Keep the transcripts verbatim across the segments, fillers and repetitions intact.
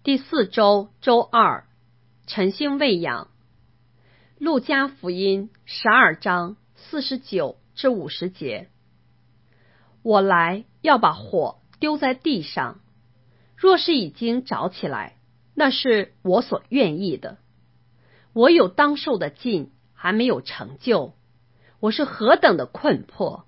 第四周周二，晨星喂养。路加福音十二章四十九至五十节。我来要把火丢在地上，若是已经着起来，那是我所愿意的。我有当受的尽还没有成就，我是何等的困迫。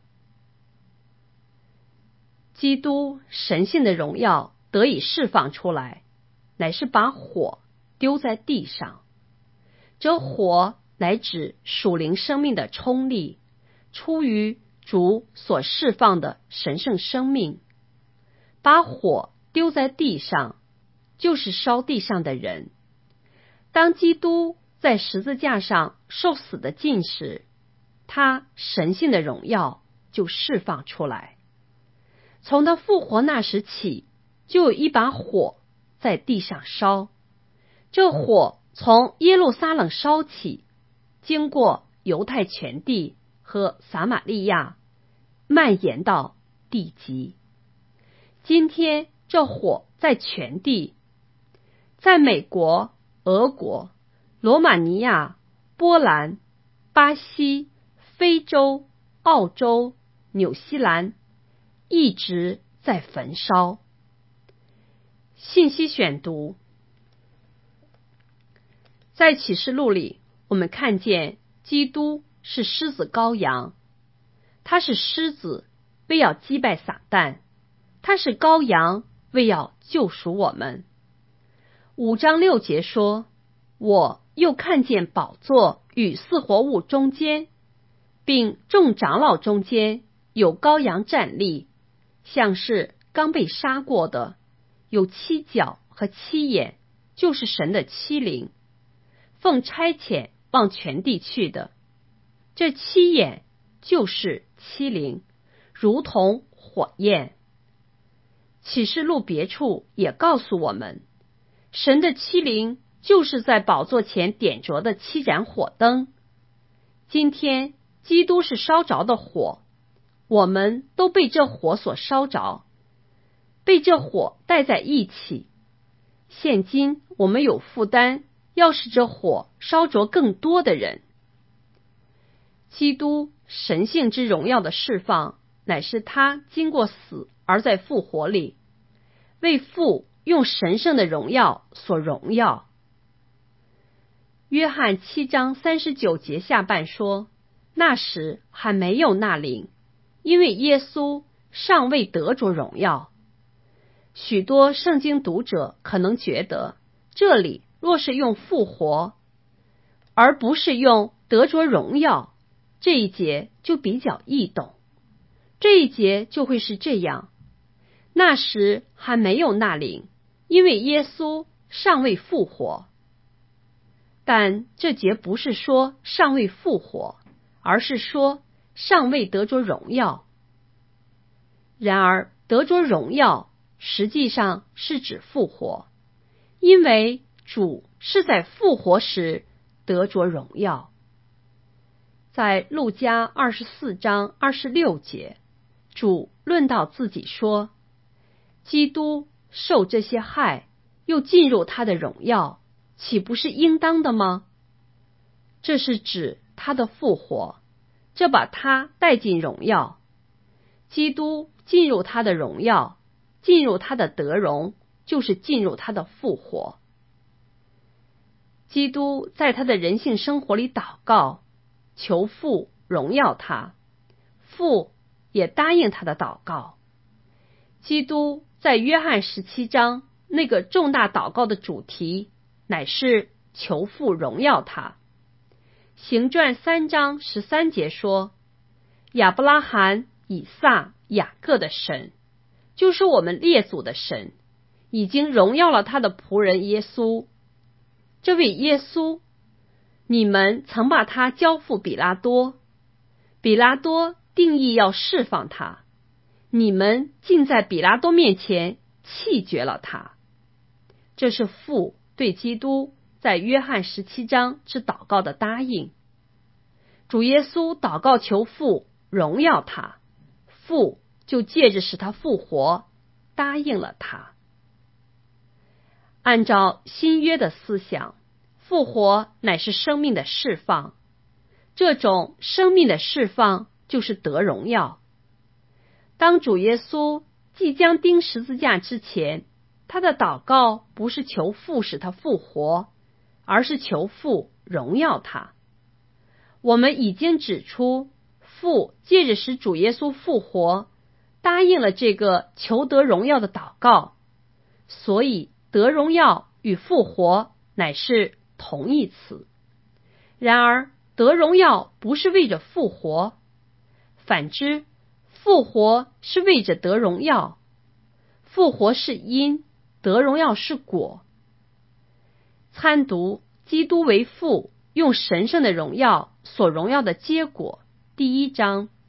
基督神性的荣耀得以释放出来，乃是把火丢在地上。这火乃指属灵生命的冲力，出于主所释放的神圣生命。把火丢在地上，就是烧地上的人。当基督在十字架上受死的尽时，他神性的荣耀就释放出来。从他复活那时起，就有一把火在地上烧。这火从耶路撒冷烧起，经过犹太全地和撒玛利亚，蔓延到地极。今天这火在全地，在美国、俄国、罗马尼亚、波兰、巴西、非洲、澳洲、纽西兰，一直在焚烧。信息选读。在启示录里，我们看见基督是狮子羔羊，他是狮子，为要击败撒旦；他是羔羊，为要救赎我们。五章六节说，我又看见宝座与四活物中间，并众长老中间有羔羊站立，像是刚被杀过的，有七角和七眼，就是神的七灵，奉差遣往全地去的。这七眼就是七灵，如同火焰。启示录别处也告诉我们，神的七灵就是在宝座前点着的七盏火灯。今天基督是烧着的火，我们都被这火所烧着，被这火带在一起。现今我们有负担，要使这火烧着更多的人。基督神性之荣耀的释放，乃是他经过死而在复活里，为父用神圣的荣耀所荣耀。约翰七章三十九节下半说，那时还没有那灵，因为耶稣尚未得着荣耀。许多圣经读者可能觉得，这里若是用复活，而不是用得着荣耀，这一节就比较易懂。这一节就会是这样，那时还没有那灵，因为耶稣尚未复活。但这节不是说尚未复活，而是说尚未得着荣耀。然而得着荣耀实际上是指复活，因为主是在复活时得着荣耀。在路加二十四章二十六节，主论到自己说，基督受这些害，又进入他的荣耀，岂不是应当的吗？这是指他的复活，这把他带进荣耀。基督进入他的荣耀，进入他的得荣，就是进入他的复活。基督在他的人性生活里祷告，求父荣耀他，父也答应他的祷告。基督在约翰十七章那个重大祷告的主题，乃是求父荣耀他。行传三章十三节说，亚伯拉罕、以撒、雅各的神，就是我们列祖的神，已经荣耀了他的仆人耶稣。这位耶稣，你们曾把他交付比拉多，比拉多定义要释放他，你们竟在比拉多面前弃绝了他。这是父对基督在约翰十七章之祷告的答应。主耶稣祷告求父荣耀他，父就借着使他复活答应了他。 按照新约的思想，复活乃是生命的释放，这种生命的释放就是得荣耀。当主耶稣即将钉十字架之前，他的祷告不是求父使他复活，而是求父荣耀他。我们已经指出，父借着使主耶稣复活，答应了这个求得荣耀的祷告，所以得荣耀与复活乃是同义词。然而，得荣耀不是为着复活，反之，复活是为着得荣耀。复活是因，得荣耀是果。参读基督为父用神圣的荣耀所荣耀的结果第一章。